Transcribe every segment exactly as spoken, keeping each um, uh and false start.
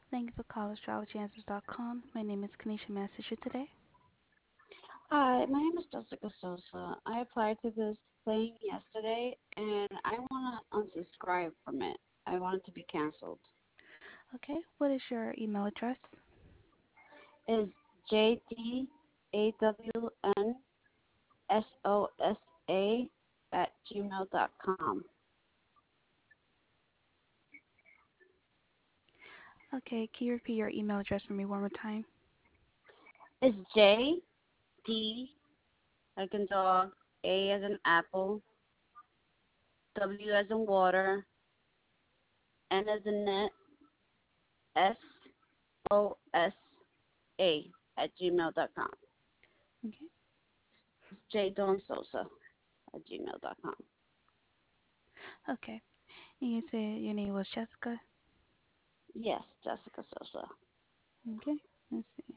Thank you for calling astrology answers dot com. My name is Kanisha. May I assist you today? Hi, my name is Jessica Sosa. I applied to this thing yesterday and I want to unsubscribe from it. I want it to be canceled. Okay, what is your email address? Is J D A W N S O S A at gmail dot com. Okay, can you repeat your email address for me one more time? It's J D like in dog, A as in apple, W as in water, N as in net, S O S A at gmail dot com. Okay. It's J Dawn Sosa at gmail dot com. Okay. And you said your name was Jessica? Yes, Jessica Sosa. Okay. Let's see.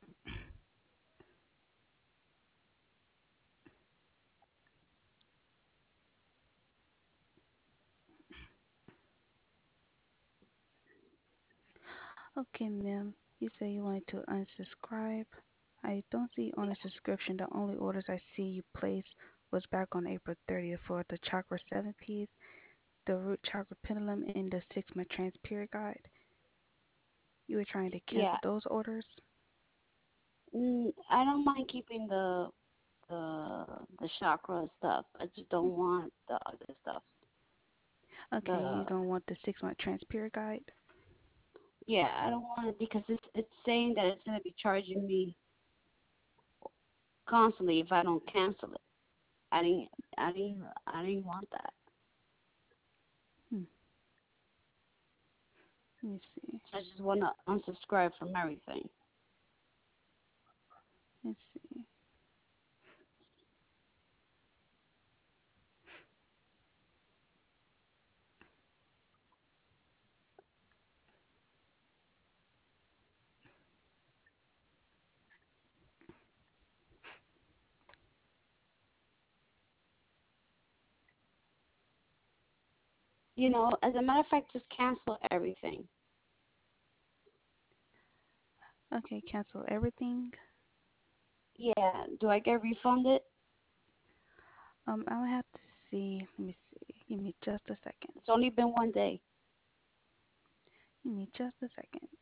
Okay, ma'am. You say you wanted to unsubscribe. I don't see on the subscription. The only orders I see you placed was back on April thirtieth for the chakra seven piece, the root chakra pendulum, and the six month transperiod guide. You were trying to Yeah. cancel those orders? Mm, I don't mind keeping the the the chakra stuff. I just don't want the other stuff. Okay, you The don't want the six month transperiod guide? yeah, I don't want it because it's it's saying that it's gonna be charging me constantly if I don't cancel it. I didn't I didn't I didn't want that. Hmm. Let me see. I just wanna unsubscribe from everything. Let's see. You know, as a matter of fact, just cancel everything. Okay, cancel everything. Yeah. Do I get refunded? Um, I'll have to see. Let me see. Give me just a second. It's only been one day. Give me just a second.